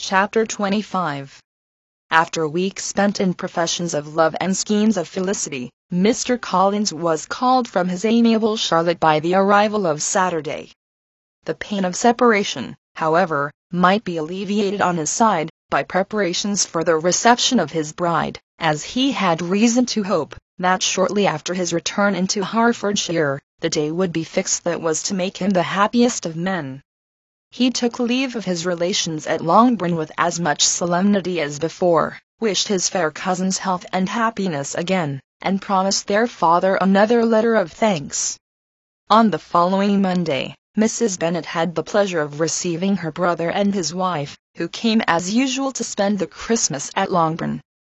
Chapter 25. After a week spent in professions of love and schemes of felicity, Mr. Collins was called from his amiable Charlotte by the arrival of Saturday. The pain of separation, however, might be alleviated on his side, by preparations for the reception of his bride, as he had reason to hope that shortly after his return into Hertfordshire, the day would be fixed that was to make him the happiest of men. He took leave of his relations at Longbourn with as much solemnity as before, wished his fair cousins health and happiness again, and promised their father another letter of thanks. On the following Monday, Mrs. Bennet had the pleasure of receiving her brother and his wife, who came as usual to spend the Christmas at Longbourn.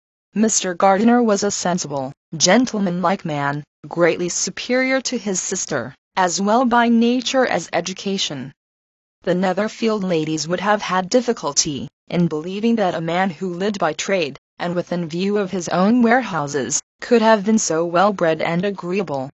Mr. Gardiner was a sensible, gentlemanlike man, greatly superior to his sister, as well by nature as education. The Netherfield ladies would have had difficulty in believing that a man who lived by trade, and within view of his own warehouses, could have been so well bred and agreeable.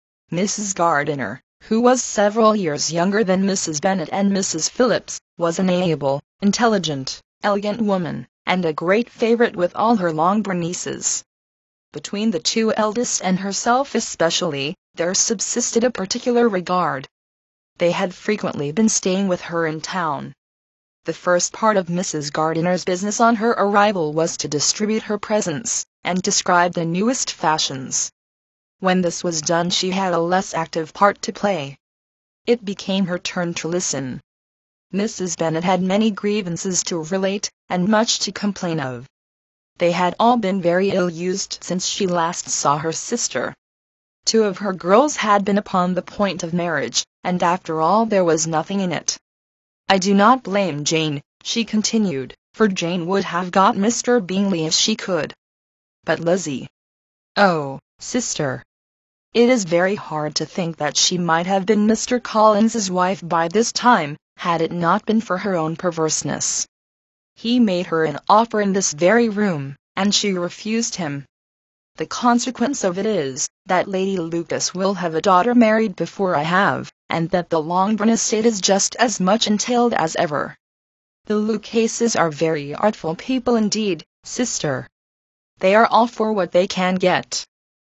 Mrs. Gardiner, who was several years younger than Mrs. Bennet and Mrs. Phillips, was an amiable, intelligent, elegant woman, and a great favourite with all her Longbourn nieces. Between the two eldest and herself especially, there subsisted a particular regard. They had frequently been staying with her in town. The first part of Mrs. Gardiner's business on her arrival was to distribute her presents, and describe the newest fashions. When this was done she had a less active part to play. It became her turn to listen. Mrs. Bennet had many grievances to relate, and much to complain of. They had all been very ill-used since she last saw her sister. 2 of her girls had been upon the point of marriage, and after all there was nothing in it. "I do not blame Jane," she continued, "for Jane would have got Mr. Bingley if she could. But Lizzie! Oh, sister! It is very hard to think that she might have been Mr. Collins's wife by this time, had it not been for her own perverseness. He made her an offer in this very room, and she refused him. The consequence of it is, that Lady Lucas will have a daughter married before I have, and that the Longbourn estate is just as much entailed as ever. The Lucases are very artful people indeed, sister. They are all for what they can get.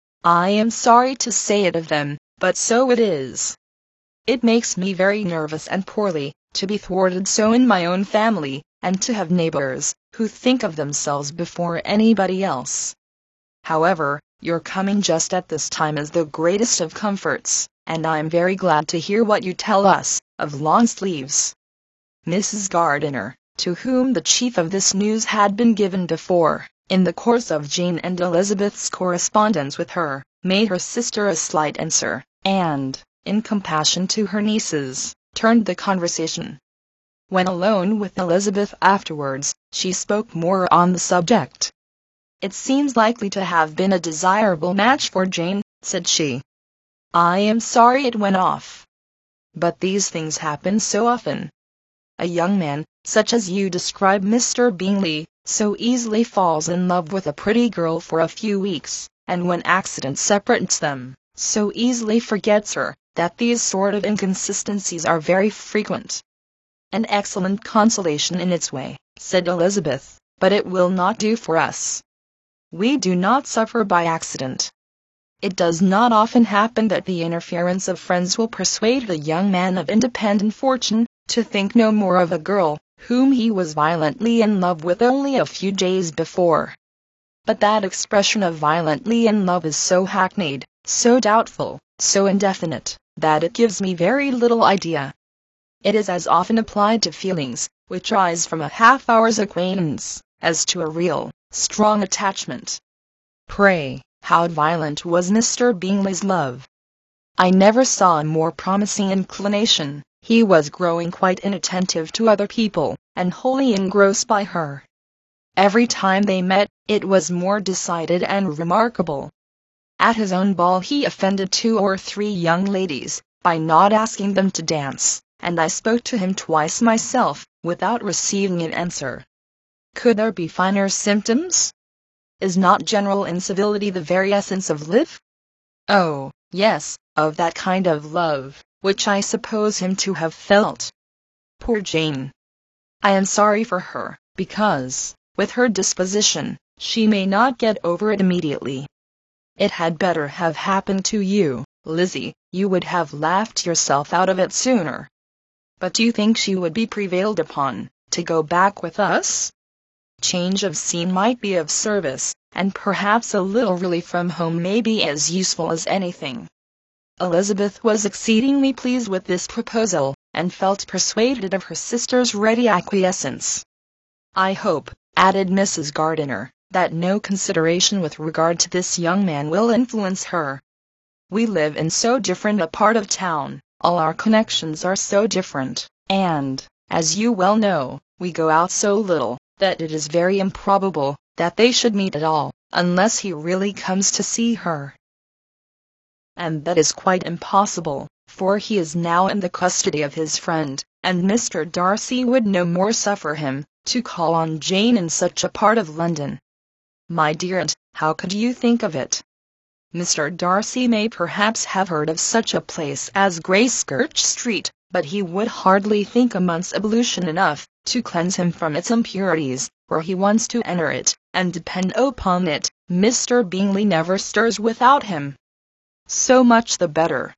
I am sorry to say it of them, but so it is. It makes me very nervous and poorly, to be thwarted so in my own family, and to have neighbours who think of themselves before anybody else. However, your coming just at this time is the greatest of comforts, and I am very glad to hear what you tell us of Longsleeves." Mrs. Gardiner, to whom the chief of this news had been given before, in the course of Jane and Elizabeth's correspondence with her, made her sister a slight answer, and, in compassion to her nieces, turned the conversation. When alone with Elizabeth afterwards, she spoke more on the subject. "It seems likely to have been a desirable match for Jane," said she. "I am sorry it went off. But these things happen so often. A young man, such as you describe Mr. Bingley, so easily falls in love with a pretty girl for a few weeks, and when accident separates them, so easily forgets her, that these sort of inconsistencies are very frequent." "An excellent consolation in its way," said Elizabeth, "but it will not do for us. We do not suffer by accident. It does not often happen that the interference of friends will persuade a young man of independent fortune to think no more of a girl whom he was violently in love with only a few days before. But that expression of violently in love is so hackneyed, so doubtful, so indefinite, that it gives me very little idea. It is as often applied to feelings which rise from a half-hour's acquaintance, as to a real, strong attachment. Pray, how violent was Mr. Bingley's love? I never saw a more promising inclination. He was growing quite inattentive to other people, and wholly engrossed by her. Every time they met, it was more decided and remarkable. At his own ball he offended 2 or 3 young ladies, by not asking them to dance, and I spoke to him twice myself, without receiving an answer. Could there be finer symptoms? Is not general incivility the very essence of love? Oh, yes, of that kind of love, which I suppose him to have felt. Poor Jane! I am sorry for her, because, with her disposition, she may not get over it immediately. It had better have happened to you, Lizzie, you would have laughed yourself out of it sooner. But do you think she would be prevailed upon to go back with us? Change of scene might be of service, and perhaps a little relief from home may be as useful as anything. Elizabeth was exceedingly pleased with this proposal, and felt persuaded of her sister's ready acquiescence. I hope, added Mrs. Gardiner, that no consideration with regard to this young man will influence her. We live in so different a part of town, all our connections are so different, and, as you well know, we go out so little, that it is very improbable that they should meet at all, unless he really comes to see her. And that is quite impossible, for he is now in the custody of his friend, and Mr. Darcy would no more suffer him to call on Jane in such a part of London. My dear aunt, how could you think of it? Mr. Darcy may perhaps have heard of such a place as Gracechurch Street, but he would hardly think a month's ablution enough to cleanse him from its impurities, were he once to enter it, and depend upon it, Mr. Bingley never stirs without him. So much the better.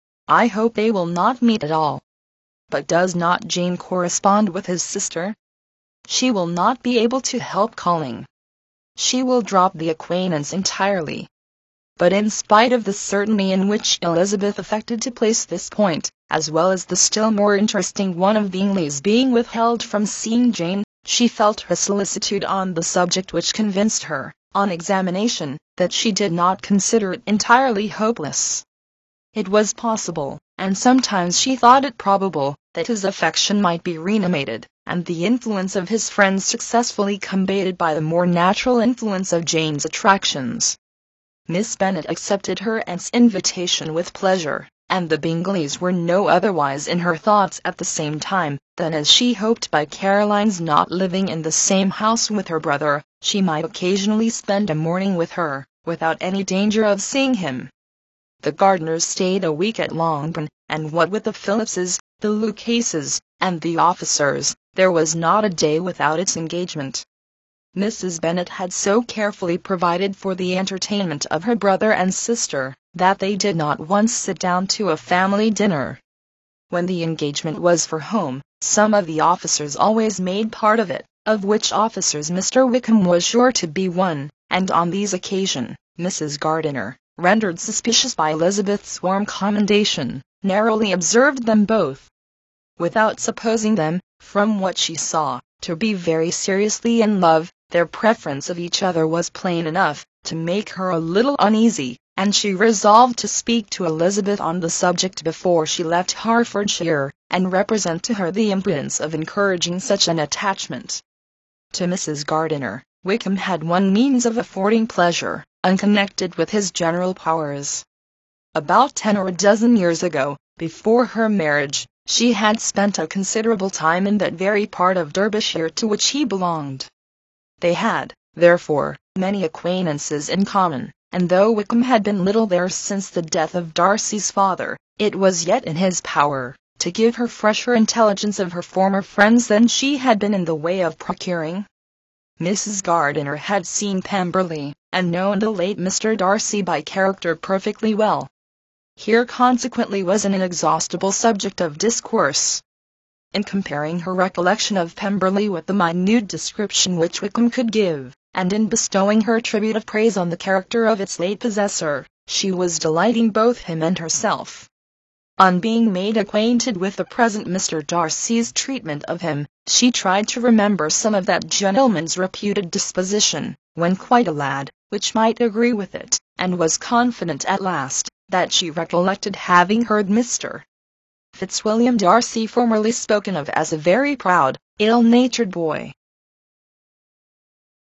I hope they will not meet at all. But does not Jane correspond with his sister? She will not be able to help calling. She will drop the acquaintance entirely. But in spite of the certainty in which Elizabeth affected to place this point, as well as the still more interesting one of Bingley's being withheld from seeing Jane, she felt a solicitude on the subject which convinced her, on examination, that she did not consider it entirely hopeless. It was possible, and sometimes she thought it probable, that his affection might be reanimated, and the influence of his friends successfully combated by the more natural influence of Jane's attractions. Miss Bennet accepted her aunt's invitation with pleasure, and the Bingleys were no otherwise in her thoughts at the same time, than as she hoped by Caroline's not living in the same house with her brother, she might occasionally spend a morning with her, without any danger of seeing him. The Gardiners stayed a week at Longbourn, and what with the Phillipses, the Lucases, and the officers, there was not a day without its engagement. Mrs. Bennet had so carefully provided for the entertainment of her brother and sister, that they did not once sit down to a family dinner. When the engagement was for home, some of the officers always made part of it, of which officers Mr. Wickham was sure to be one, and on these occasions, Mrs. Gardiner, rendered suspicious by Elizabeth's warm commendation, narrowly observed them both. Without supposing them, from what she saw, to be very seriously in love, their preference of each other was plain enough to make her a little uneasy, and she resolved to speak to Elizabeth on the subject before she left Hertfordshire, and represent to her the imprudence of encouraging such an attachment. To Mrs. Gardiner, Wickham had one means of affording pleasure, unconnected with his general powers. About 10 or a dozen years ago, before her marriage, she had spent a considerable time in that very part of Derbyshire to which he belonged. They had, therefore, many acquaintances in common, and though Wickham had been little there since the death of Darcy's father, it was yet in his power to give her fresher intelligence of her former friends than she had been in the way of procuring. Mrs. Gardiner had seen Pemberley, and known the late Mr. Darcy by character perfectly well. Here consequently was an inexhaustible subject of discourse. In comparing her recollection of Pemberley with the minute description which Wickham could give, and in bestowing her tribute of praise on the character of its late possessor, she was delighting both him and herself. On being made acquainted with the present Mr. Darcy's treatment of him, she tried to remember some of that gentleman's reputed disposition, when quite a lad, which might agree with it, and was confident at last that she recollected having heard Mr. Fitzwilliam Darcy formerly spoken of as a very proud, ill-natured boy,